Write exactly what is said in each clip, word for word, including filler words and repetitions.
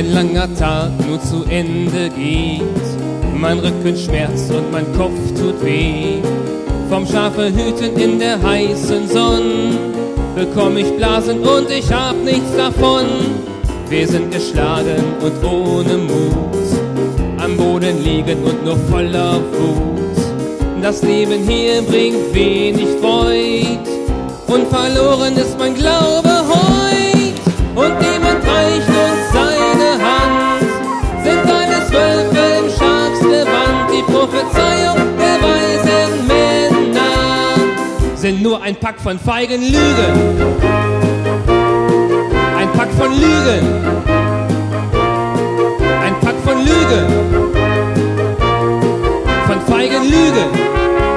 ein langer Tag nur zu Ende geht. Mein Rücken schmerzt und mein Kopf tut weh. Vom Schafehüten in der heißen Sonne bekomm ich Blasen und ich hab nichts davon. Wir sind geschlagen und ohne Mut, am Boden liegen und nur voller Wut. Das Leben hier bringt wenig Freud und verloren ist mein Glaube heut. Und niemand reicht uns seine Hand, sind alles Wölfe im Schafsgewand. Die Prophezeiung der weisen Männer sind nur ein Pack von feigen Lügen. Ein Pack von Lügen. Ein Pack von Lügen. Von feigen Lügen.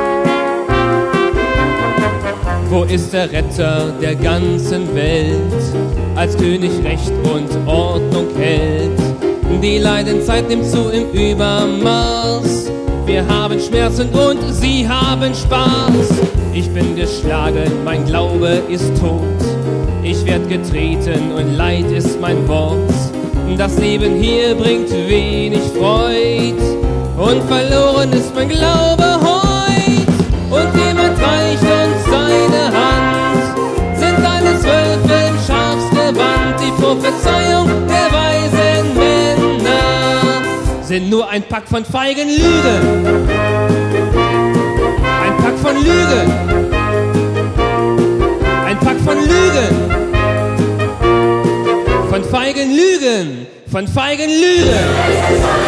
Wo ist der Retter der ganzen Welt, als König Recht und Ordnung hält? Die Leidenzeit nimmt zu im Übermaß. Wir haben Schmerzen und sie haben Spaß. Ich bin geschlagen, mein Glaube ist tot. Ich werd getreten und Leid ist mein Wort. Das Leben hier bringt wenig Freud und verloren ist mein Glaube heut. Und jemand reicht uns seine Hand, sind alles Wölfe im Schafsgewand. Die Prophezeiung der weisen Männer sind nur ein Pack von feigen Lügen. Ein Pack von Lügen. Ein Pack von Lügen. Von feigen Lügen. Von feigen Lügen.